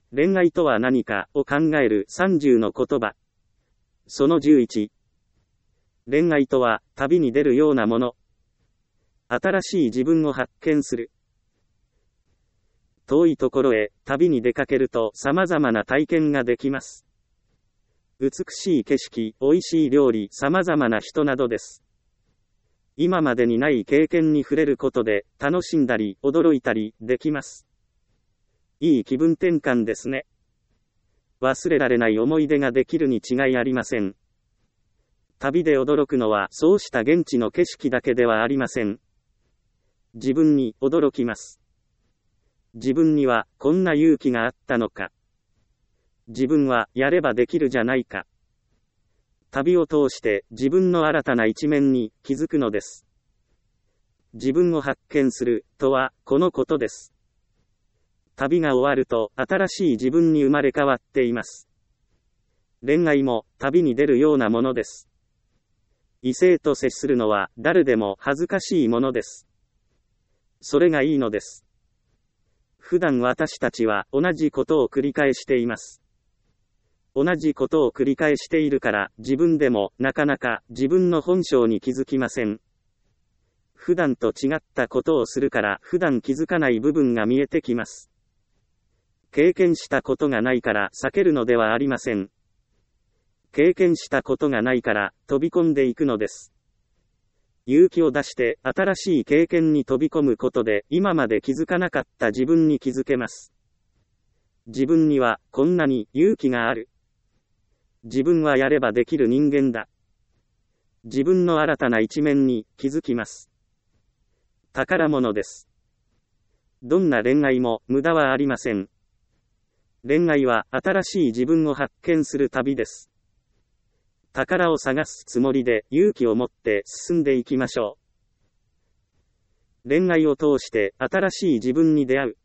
恋愛とは何かを考える30の言葉。その11。恋愛とは旅に出るようなもの。新しい自分を発見する。遠いところへ旅に出かけると様々な体験ができます。美しい景色、美味しい料理、様々な人などです。今までにない経験に触れることで楽しんだり驚いたりできます。いい気分転換ですね。忘れられない思い出ができるに違いありません。旅で驚くのはそうした現地の景色だけではありません。自分に驚きます。自分にはこんな勇気があったのか。自分はやればできるじゃないか。旅を通して自分の新たな一面に気づくのです。自分を発見するとはこのことです。旅が終わると新しい自分に生まれ変わっています。恋愛も旅に出るようなものです。異性と接するのは誰でも恥ずかしいものです。それがいいのです。普段私たちは同じことを繰り返しています。同じことを繰り返しているから自分でもなかなか自分の本性に気づきません。普段と違ったことをするから普段気づかない部分が見えてきます。経験したことがないから避けるのではありません。経験したことがないから飛び込んでいくのです。勇気を出して新しい経験に飛び込むことで今まで気づかなかった自分に気づけます。自分にはこんなに勇気がある。自分はやればできる人間だ。自分の新たな一面に気づきます。宝物です。どんな恋愛も無駄はありません。恋愛は新しい自分を発見する旅です。宝を探すつもりで勇気を持って進んでいきましょう。恋愛を通して新しい自分に出会う。